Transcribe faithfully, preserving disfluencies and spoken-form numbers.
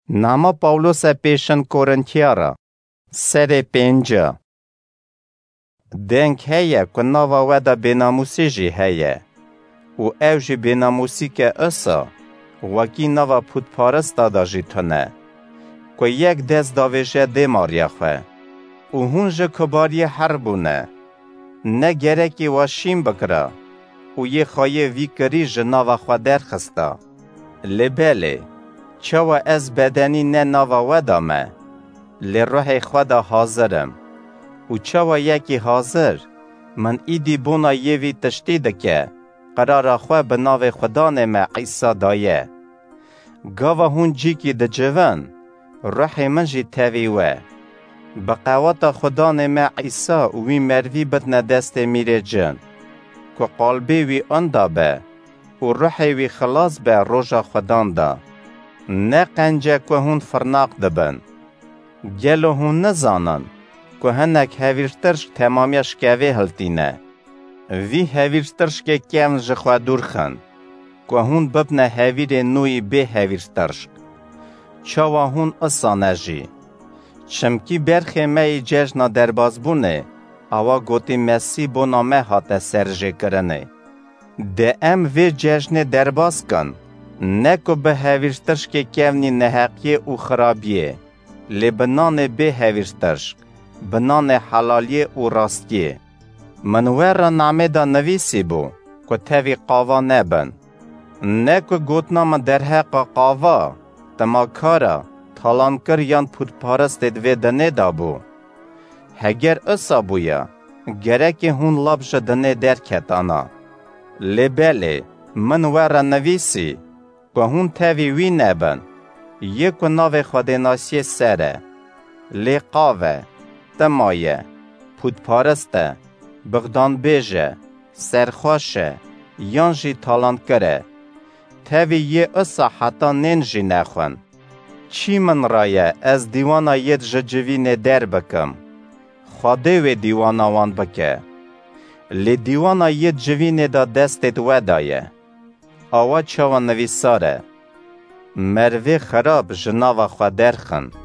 Nama Paulus پیشن کورنتیارا سر پنجا دنگ هیا که ناوا ودا بیناموسی جی هیا و او جی بیناموسی که اصا وکی ناوا پود پارستا دا جی تنه که یک دست داویجه دیماریا خواه و هونج کباری حربونه نه گرکی واشیم بکره و یه خواهی وی کری جناوا خواه در خستا لباله چوا از بدنی نه ناوا ودامه لروح خدا حاضرم و چوا یکی حاضر من ایدی بونا یوی تشتیده که قرار خواه بناو خدا نمه عیسا دایه گاوا هون جی که ده جوان روح من جی تاویوه بقوات خدا نمه عیسا وی مروی بدن دست میره جن که قلبی وی اندابه و روح وی خلاص به روژا خدان دا نه قنجه که هون فرناق دبن گلو هون نزانن که هنک هویرترش تمامیش که هلتینه وی هویرترش که کم جخوا دورخن که هون ببنه هویر نوی به هویرترش چاوا هون اصانه جی چمکی برخی مای جشنا درباز بونه اوا گوتی مسی بونا مه هاته سرجه کرنه ده ام وی جشن درباز کن نکو به هویرترش که کونی نحقیه و خرابیه لی بنان به هویرترش بنان حلالیه و راستیه منویر را نامه دا نویسی بو که تاوی قاوا نبن نکو گوتنا من در حق قاوا تما کارا تالانکر یان پود پارست دوی دنه دا بو هگر اصا بویا گرک هون لابش دنه در کتانا لی بله منویر را نویسی که هون تاوی وی نبن یکو ناو خودناسی سره لی قاوه تمایه پودپارسته بغدان بیجه سرخوشه یانجی تالان کره تاوی یه اصا حتا ننجی نخون چی من رایه از دیوانا ید ججوین در بکم خواده و دیوانا وان بکه لی دیوانا ید جوین دا دستت ودایه آوا چاوا نویساره مروی خراب جناوا خوا درخن